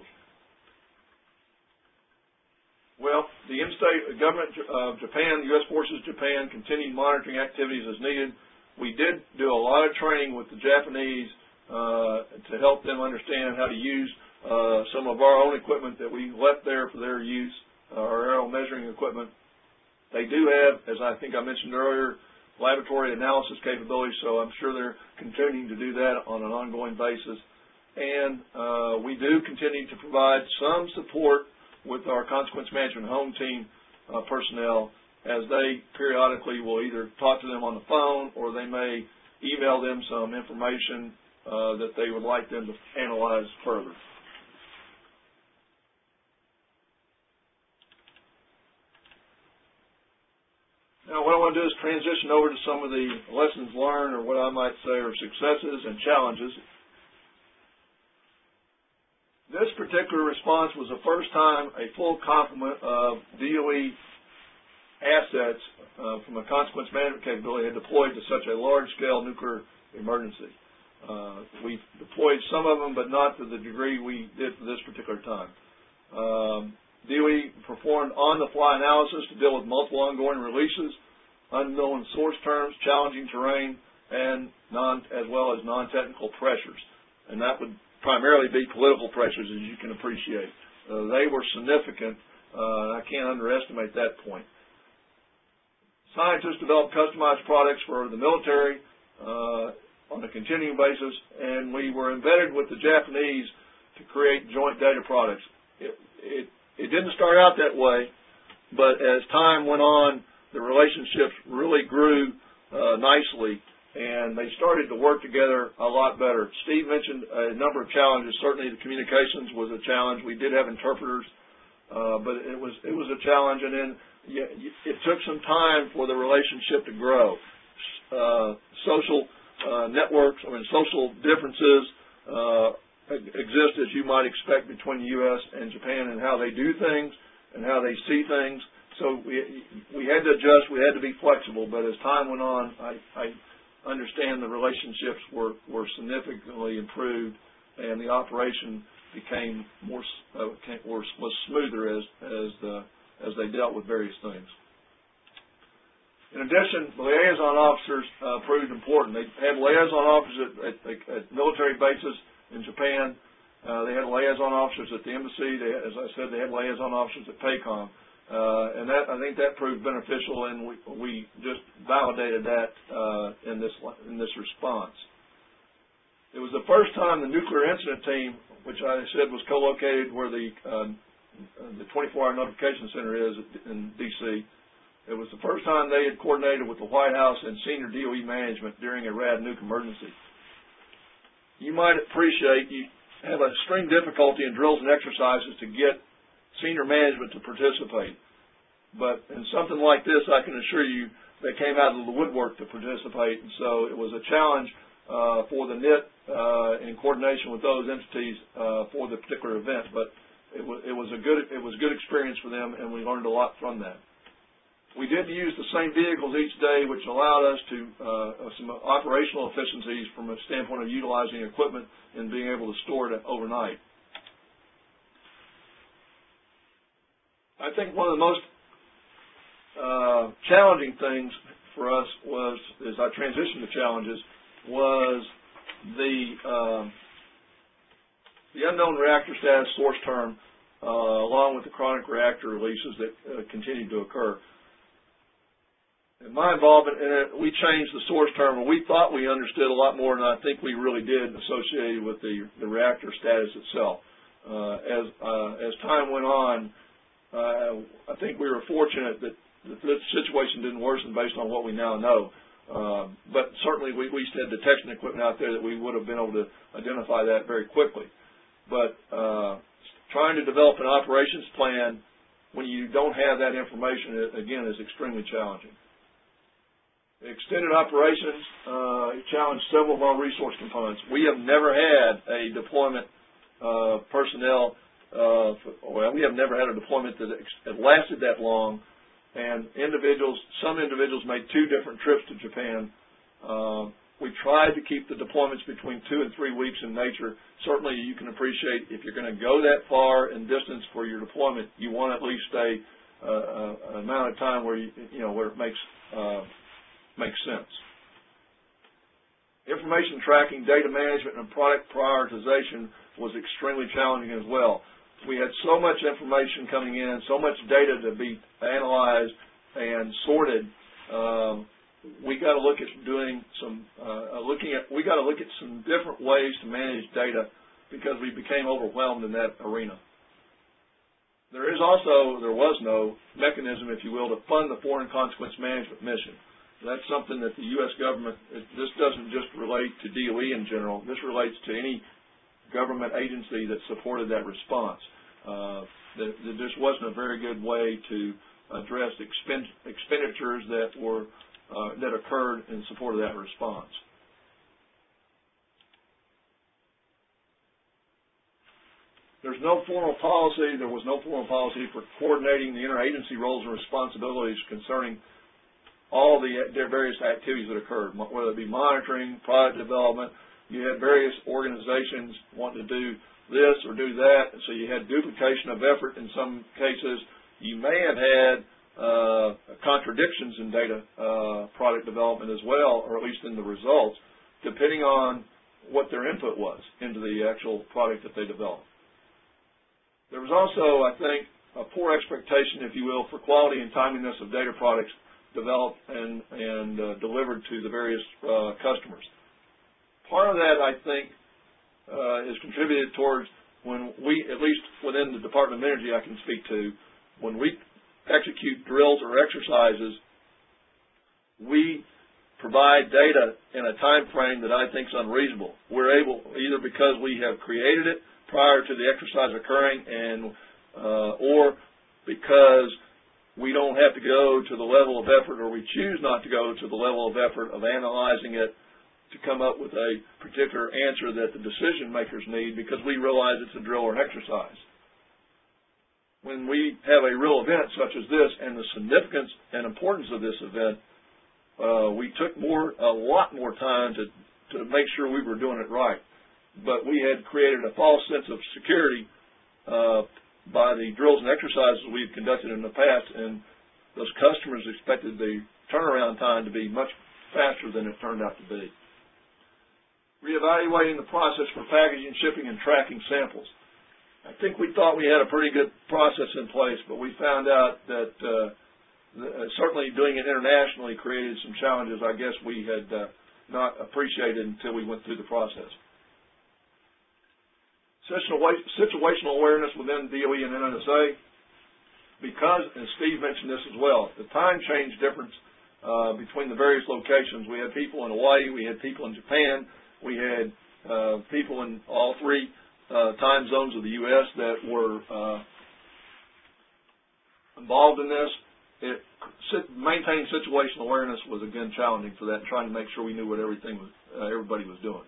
Well, the in-state government of Japan, the U S Forces Japan, continued monitoring activities as needed. We did do a lot of training with the Japanese uh, to help them understand how to use uh, some of our own equipment that we left there for their use, uh, our aerial measuring equipment. They do have, as I think I mentioned earlier, laboratory analysis capabilities, so I'm sure they're continuing to do that on an ongoing basis. And uh, we do continue to provide some support with our consequence management home team uh, personnel, as they periodically will either talk to them on the phone or they may email them some information uh, that they would like them to analyze further. Now, what I want to do is transition over to some of the lessons learned, or what I might say are successes and challenges. This particular response was the first time a full complement of D O E assets uh, from a consequence management capability had deployed to such a large-scale nuclear emergency. Uh, we deployed some of them, but not to the degree we did for this particular time. Um, D O E performed on-the-fly analysis to deal with multiple ongoing releases, unknown source terms, challenging terrain, and non, as well as non-technical pressures. And that would primarily be political pressures, as you can appreciate. Uh, they were significant. Uh, I can't underestimate that point. Scientists developed customized products for the military uh, on a continuing basis, and we were embedded with the Japanese to create joint data products. It, it, it didn't start out that way, but as time went on, the relationships really grew uh, nicely, and they started to work together a lot better. Steve mentioned a number of challenges. Certainly the communications was a challenge. We did have interpreters, uh, but it was it was a challenge, and then yeah, it took some time for the relationship to grow. Uh, social uh, networks, I mean social differences uh, exist, as you might expect, between the U S and Japan and how they do things and how they see things. So we we had to adjust. We had to be flexible, but as time went on, I, I understand the relationships were, were significantly improved, and the operation became more uh, was, was smoother as as the, as they dealt with various things. In addition, the liaison officers uh, proved important. They had liaison officers at, at, at military bases in Japan. Uh, they had liaison officers at the embassy. They, as I said, they had liaison officers at PACOM. Uh, and that, I think that proved beneficial, and we, we just validated that uh, in this in this response. It was the first time the nuclear incident team, which I said was co-located where the uh, the twenty-four hour notification center is in D C. It was the first time they had coordinated with the White House and senior D O E management during a rad nuke emergency. You might appreciate you have a extreme difficulty in drills and exercises to get senior management to participate. But in something like this, I can assure you, they came out of the woodwork to participate, and so it was a challenge uh, for the N I T uh, in coordination with those entities uh, for the particular event. But it was, it was a good it was a good experience for them, and we learned a lot from that. We did use the same vehicles each day, which allowed us to uh, some operational efficiencies from a standpoint of utilizing equipment and being able to store it overnight. I think one of the most uh, challenging things for us was, as I transitioned to challenges, was the uh, the unknown reactor status source term, uh, along with the chronic reactor releases that uh, continued to occur. In my involvement in it, we changed the source term, and we thought we understood a lot more than I think we really did associated with the, the reactor status itself. Uh, as uh, as time went on, Uh, I think we were fortunate that the situation didn't worsen based on what we now know. Uh, but certainly we, we had detection equipment out there that we would have been able to identify that very quickly. But uh, trying to develop an operations plan when you don't have that information, it, again, is extremely challenging. Extended operations uh, challenged several of our resource components. We have never had a deployment uh, personnel Uh, well, we have never had a deployment that that lasted that long, and individuals, some individuals made two different trips to Japan, uh, We tried to keep the deployments between two and three weeks in nature. Certainly, you can appreciate if you're going to go that far in distance for your deployment, you want at least a uh, an amount of time where you, you know where it makes uh, makes sense. Information tracking, data management, and product prioritization was extremely challenging as well. We had so much information coming in, so much data to be analyzed and sorted. Um, we got to look at doing some uh, looking at we got to look at some different ways to manage data because we became overwhelmed in that arena. There is also there was no mechanism, if you will, to fund the foreign consequence management mission. That's something that the U S government. This doesn't just relate to D O E in general. This relates to any government agency that supported that response. Uh, there, there just wasn't a very good way to address expend, expenditures that were Uh, that occurred in support of that response. There's no formal policy. There was no formal policy for coordinating the interagency roles and responsibilities concerning all the their various activities that occurred, whether it be monitoring, product development. You had various organizations wanting to do this or do that, and so you had duplication of effort in some cases. You may have had Uh, contradictions in data uh, product development as well, or at least in the results, depending on what their input was into the actual product that they developed. There was also, I think, a poor expectation, if you will, for quality and timeliness of data products developed and, and uh, delivered to the various uh, customers. Part of that, I think, uh, is contributed towards when we, at least within the Department of Energy I can speak to, when we execute drills or exercises, we provide data in a time frame that I think is unreasonable. We're able, either because we have created it prior to the exercise occurring, and uh, or because we don't have to go to the level of effort, or we choose not to go to the level of effort of analyzing it to come up with a particular answer that the decision makers need, because we realize it's a drill or an exercise. When we have a real event such as this and the significance and importance of this event, uh, we took more, a lot more time to, to make sure we were doing it right. But we had created a false sense of security uh, by the drills and exercises we've conducted in the past, and those customers expected the turnaround time to be much faster than it turned out to be. Reevaluating the process for packaging, shipping, and tracking samples. I think we thought we had a pretty good process in place, but we found out that uh, the, certainly doing it internationally created some challenges I guess we had uh, not appreciated until we went through the process. Situational awareness within D O E and N N S A, because, and Steve mentioned this as well, the time change difference uh, between the various locations. We had people in Hawaii, we had people in Japan, we had uh, people in all three Uh, time zones of the U S that were uh, involved in this. It, maintaining situational awareness was again challenging for that, trying to make sure we knew what everything was, uh, everybody was doing.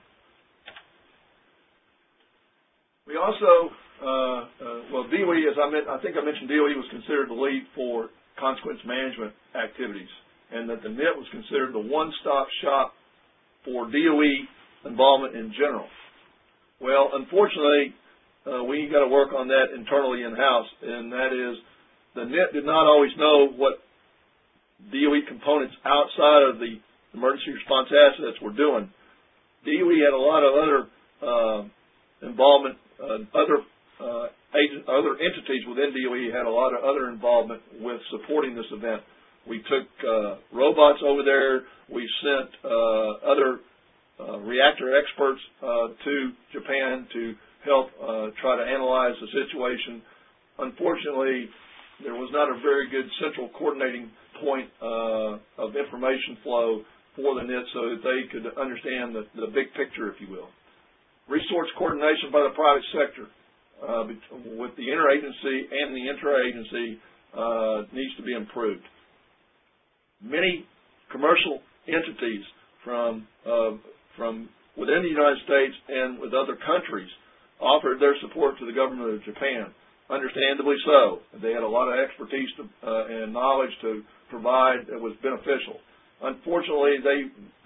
We also, uh, uh, well, D O E, as I, meant, I think I mentioned, D O E was considered the lead for consequence management activities, and that the N I T was considered the one-stop shop for D O E involvement in general. Well, unfortunately, uh, we got to work on that internally in-house, and that is the N I T did not always know what D O E components outside of the emergency response assets were doing. D O E had a lot of other uh, involvement, uh, other uh, agent, other entities within D O E had a lot of other involvement with supporting this event. We took uh, robots over there. We sent uh, other Uh, reactor experts uh, to Japan to help uh, try to analyze the situation. Unfortunately, there was not a very good central coordinating point uh, of information flow for the N I T so that they could understand the, the big picture, if you will. Resource coordination by the private sector uh, with the interagency and the intra-agency uh, needs to be improved. Many commercial entities from uh, from within the United States and with other countries offered their support to the government of Japan. Understandably so. They had a lot of expertise to, uh, and knowledge to provide that was beneficial. Unfortunately, they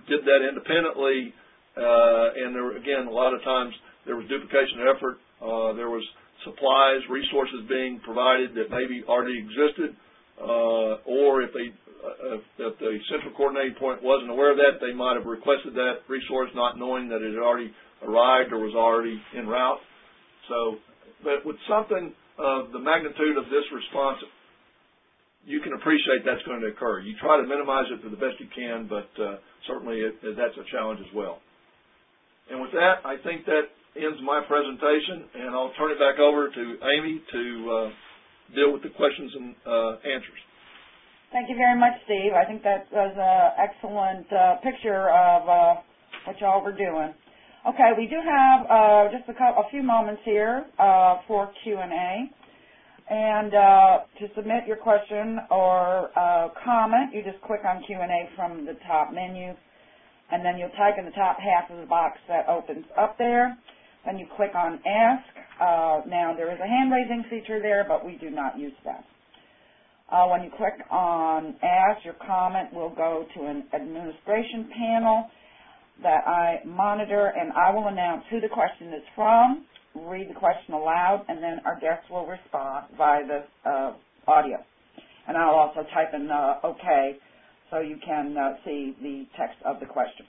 did that independently, uh, and there were, again, a lot of times there was duplication of effort. Uh, there was supplies, resources being provided that maybe already existed, uh, or if they uh, if the central coordinating point wasn't aware of that, they might have requested that resource not knowing that it had already arrived or was already en route. So, but with something of the magnitude of this response, you can appreciate that's going to occur. You try to minimize it to the best you can, but uh, certainly it, that's a challenge as well. And with that, I think that ends my presentation, and I'll turn it back over to Amy to uh, deal with the questions and uh, answers. Thank you very much, Steve. I think that was an excellent uh, picture of uh, what y'all were doing. Okay, we do have uh, just a, couple, a few moments here uh, for Q and A. And uh, to submit your question or uh, comment, you just click on Q and A from the top menu, and then you'll type in the top half of the box that opens up there. Then you click on Ask. Uh, now, there is a hand-raising feature there, but we do not use that. Uh, when you click on Ask, your comment will go to an administration panel that I monitor, and I will announce who the question is from, read the question aloud, and then our guests will respond via the uh, audio. And I'll also type in uh, OK so you can uh, see the text of the question.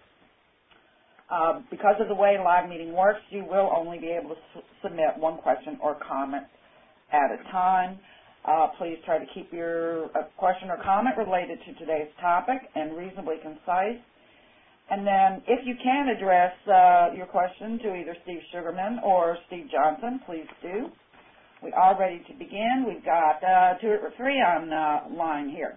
Uh, because of the way live meeting works, you will only be able to su submit one question or comment at a time. Uh, please try to keep your uh, question or comment related to today's topic and reasonably concise. And then if you can address uh, your question to either Steve Sugarman or Steve Johnson, please do. We are ready to begin. We've got uh, two or three on uh, line here.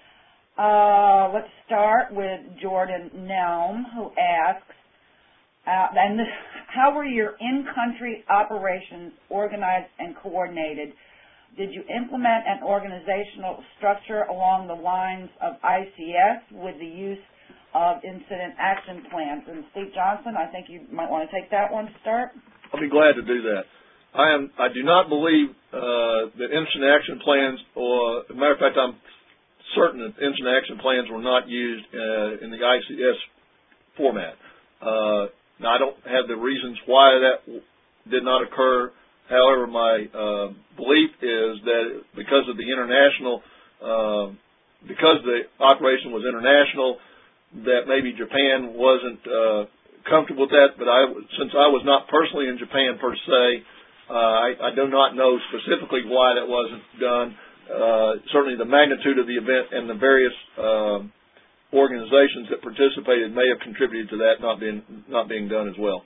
Uh, let's start with Jordan Nelm, who asks, uh, and this, how were your in-country operations organized and coordinated? Did you implement an organizational structure along the lines of I C S with the use of incident action plans? And Steve Johnson, I think you might want to take that one to start. I'll be glad to do that. I am. I do not believe uh, that incident action plans, or as a matter of fact, I'm certain that incident action plans were not used uh, in the I C S format. Uh, now, I don't have the reasons why that did not occur. However, my uh, belief is that because of the international, uh, because the operation was international, that maybe Japan wasn't uh, comfortable with that. But I, since I was not personally in Japan per se, uh, I, I do not know specifically why that wasn't done. Uh, certainly, the magnitude of the event and the various uh, organizations that participated may have contributed to that not being not being done as well.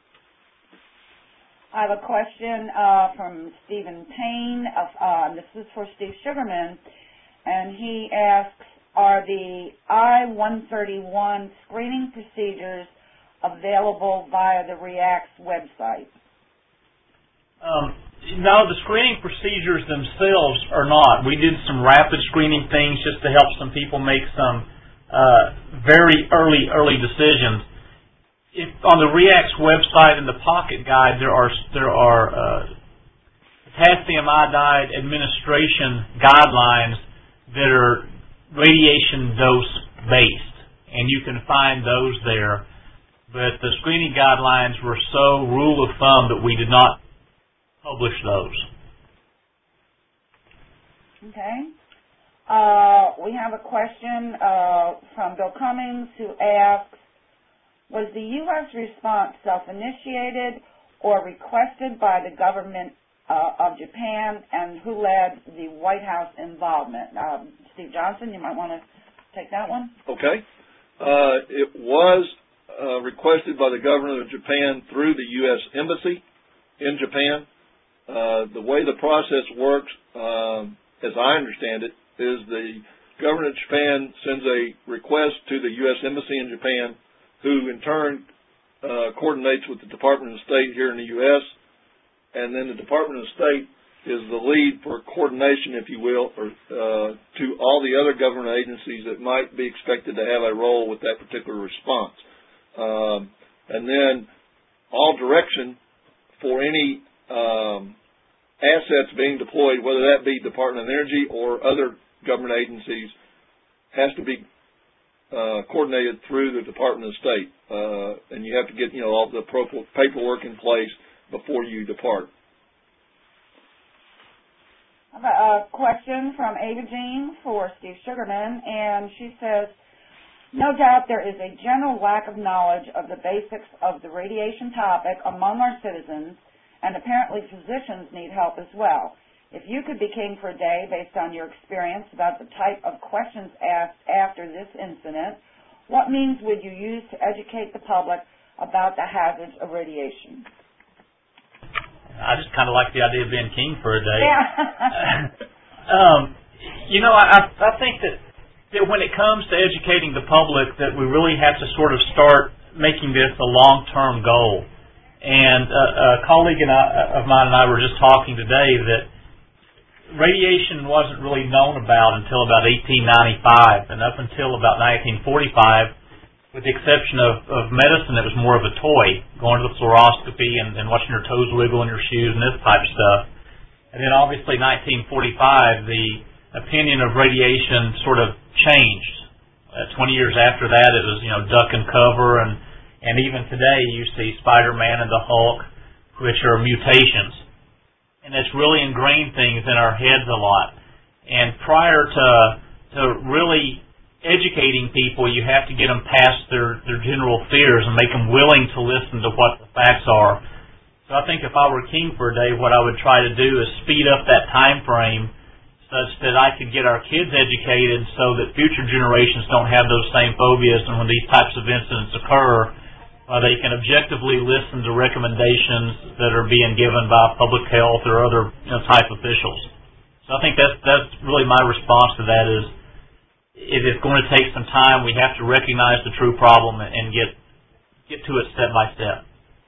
I have a question uh, from Stephen Payne. Of, uh, this is for Steve Sugarman, and he asks, are the I one thirty-one screening procedures available via the REACTS website? Um, no, the screening procedures themselves are not. We did some rapid screening things just to help some people make some uh, very early, early decisions. If on the REACTS website in the Pocket Guide, there are there are uh, potassium iodide administration guidelines that are radiation dose based, and you can find those there. But the screening guidelines were so rule of thumb that we did not publish those. Okay. Uh, we have a question uh, from Bill Cummings, who asks, was the U S response self-initiated or requested by the government uh, of Japan, and who led the White House involvement? Um, Steve Johnson, you might want to take that one. Okay. Uh, it was uh, requested by the government of Japan through the U S Embassy in Japan. Uh, the way the process works, um, as I understand it, is the government of Japan sends a request to the U S Embassy in Japan, who in turn uh, coordinates with the Department of State here in the U S, and then the Department of State is the lead for coordination, if you will, or, uh, to all the other government agencies that might be expected to have a role with that particular response. Um, and then all direction for any um, assets being deployed, whether that be Department of Energy or other government agencies, has to be uh, coordinated through the Department of State, uh, and you have to get, you know, all the appropriate paperwork in place before you depart. I have a question from Ava Jean for Steve Sugarman, and she says, no doubt there is a general lack of knowledge of the basics of the radiation topic among our citizens, and apparently physicians need help as well. If you could be king for a day based on your experience about the type of questions asked after this incident, what means would you use to educate the public about the hazards of radiation? I just kind of like the idea of being king for a day. Yeah. um, you know, I, I think that, that when it comes to educating the public, that we really have to sort of start making this a long-term goal. And uh, a colleague and I, of mine and I were just talking today that radiation wasn't really known about until about eighteen ninety-five, and up until about nineteen forty-five, with the exception of, of medicine, it was more of a toy, going to the fluoroscopy and, and watching your toes wiggle in your shoes and this type of stuff. And then obviously nineteen forty-five, the opinion of radiation sort of changed. Uh, twenty years after that, it was, you know, duck and cover, and, and even today you see Spider-Man and the Hulk, which are mutations. And it's really ingrained things in our heads a lot. And prior to to really educating people, you have to get them past their, their general fears and make them willing to listen to what the facts are. So I think if I were king for a day, what I would try to do is speed up that time frame such that I could get our kids educated so that future generations don't have those same phobias, and when these types of incidents occur, Uh, they can objectively listen to recommendations that are being given by public health or other, you know, type officials. So I think that's that's really my response to that is, it is going to take some time. We have to recognize the true problem and get get to it step by step.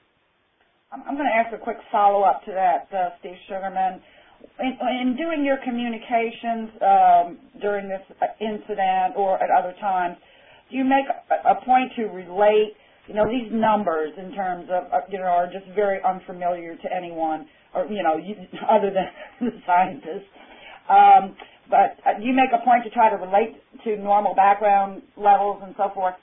I'm going to ask a quick follow-up to that, uh, Steve Sugarman. In, in doing your communications um, during this incident or at other times, do you make a, a point to relate, you know, these numbers in terms of, uh, you know, are just very unfamiliar to anyone, or, you know, you, other than the scientists. Um, but uh, do you make a point to try to relate to normal background levels and so forth?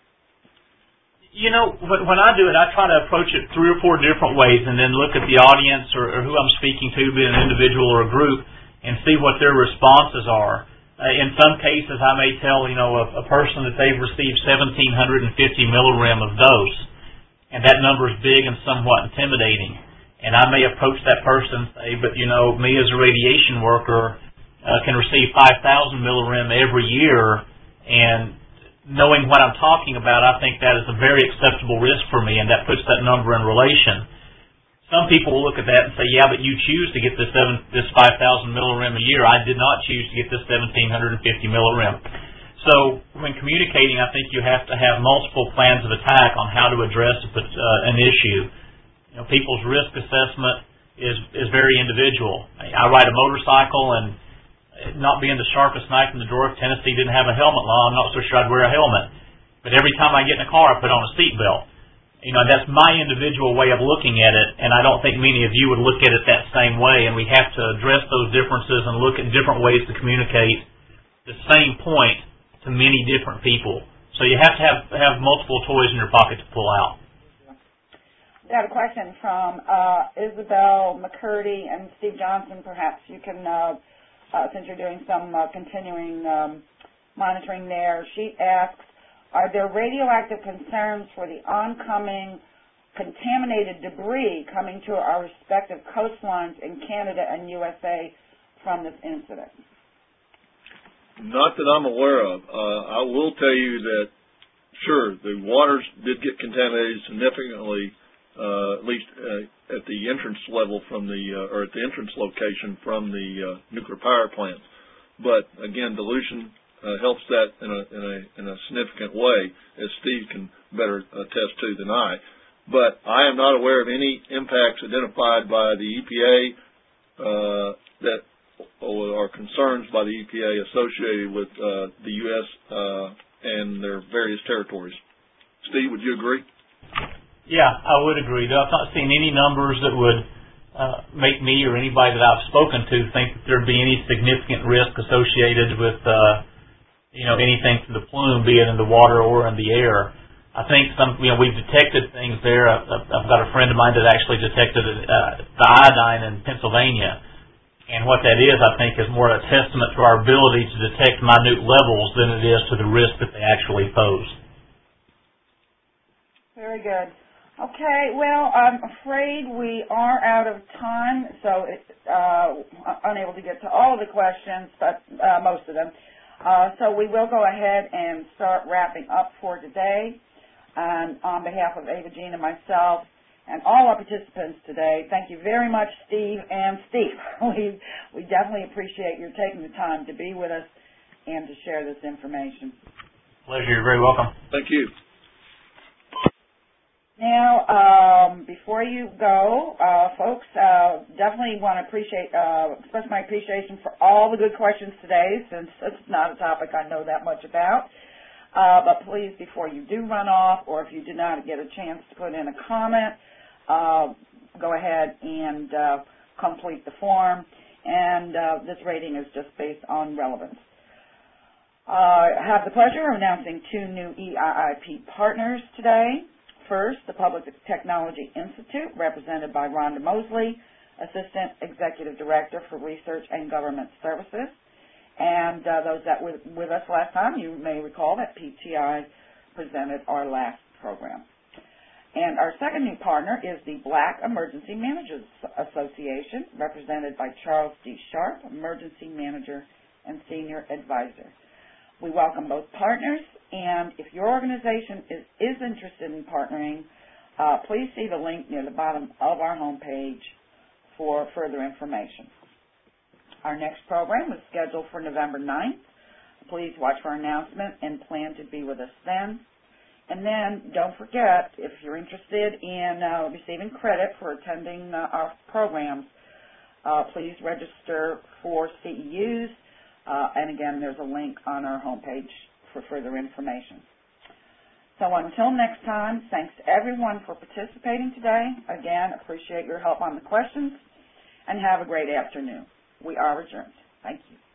You know, when, when I do it, I try to approach it three or four different ways and then look at the audience or, or who I'm speaking to, be it an individual or a group, and see what their responses are. Uh, in some cases, I may tell, you know, a, a person that they've received seventeen fifty millirem of dose, and that number is big and somewhat intimidating. And I may approach that person and say, but, you know, me as a radiation worker uh, can receive five thousand millirem every year, and knowing what I'm talking about, I think that is a very acceptable risk for me, and that puts that number in relation. Some people will look at that and say, yeah, but you choose to get this seven, this five thousand millirem a year. I did not choose to get this seventeen fifty millirem. So when communicating, I think you have to have multiple plans of attack on how to address uh, an issue. You know, people's risk assessment is is very individual. I ride a motorcycle, and not being the sharpest knife in the drawer, if Tennessee didn't have a helmet law, I'm not so sure I'd wear a helmet. But every time I get in a car, I put on a seatbelt. You know, that's my individual way of looking at it, and I don't think many of you would look at it that same way, and we have to address those differences and look at different ways to communicate the same point to many different people. So you have to have, have multiple toys in your pocket to pull out. We have a question from uh, Isabel McCurdy and Steve Johnson. Perhaps you can, uh, uh, since you're doing some uh, continuing um, monitoring there, she asks, are there radioactive concerns for the oncoming contaminated debris coming to our respective coastlines in Canada and U S A from this incident? Not that I'm aware of. Uh, I will tell you that, sure, the waters did get contaminated significantly, uh, at least uh, at the entrance level from the, uh, or at the entrance location from the uh, nuclear power plants. But again, dilution Uh, helps that in a, in a in a significant way, as Steve can better attest to than I. But I am not aware of any impacts identified by the E P A uh, that are concerns by the E P A associated with uh, the U S uh, and their various territories. Steve, would you agree? Yeah, I would agree. I've not seen any numbers that would uh, make me or anybody that I've spoken to think that there'd be any significant risk associated with uh, you know, anything from the plume, be it in the water or in the air. I think some, you know, we've detected things there. I've, I've got a friend of mine that actually detected uh, the iodine in Pennsylvania. And what that is, I think, is more a testament to our ability to detect minute levels than it is to the risk that they actually pose. Very good. Okay, well, I'm afraid we are out of time, so it's uh, unable to get to all of the questions, but uh, most of them. Uh, so we will go ahead and start wrapping up for today. And on behalf of Ava Jean and myself and all our participants today, thank you very much, Steve and Steve. We, we definitely appreciate your taking the time to be with us and to share this information. Pleasure. You're very welcome. Thank you. Now, um, before you go, uh, folks, uh, definitely want to appreciate, uh, express my appreciation for all the good questions today, since it's not a topic I know that much about. Uh, but please, before you do run off, or if you did not get a chance to put in a comment, uh, go ahead and uh, complete the form. And uh, this rating is just based on relevance. Uh, I have the pleasure of announcing two new E I I P partners today. First, the Public Technology Institute, represented by Rhonda Mosley, Assistant Executive Director for Research and Government Services. And uh, those that were with us last time, you may recall that P T I presented our last program. And our second new partner is the Black Emergency Managers Association, represented by Charles D. Sharp, Emergency Manager and Senior Advisor. We welcome both partners, and if your organization is, is interested in partnering, uh, please see the link near the bottom of our homepage for further information. Our next program is scheduled for November ninth. Please watch for our announcement and plan to be with us then. And then don't forget, if you're interested in uh, receiving credit for attending uh, our programs, uh, please register for C E Us. Uh, and again, there's a link on our homepage for further information. So until next time, thanks to everyone for participating today. Again, appreciate your help on the questions, and have a great afternoon. We are adjourned. Thank you.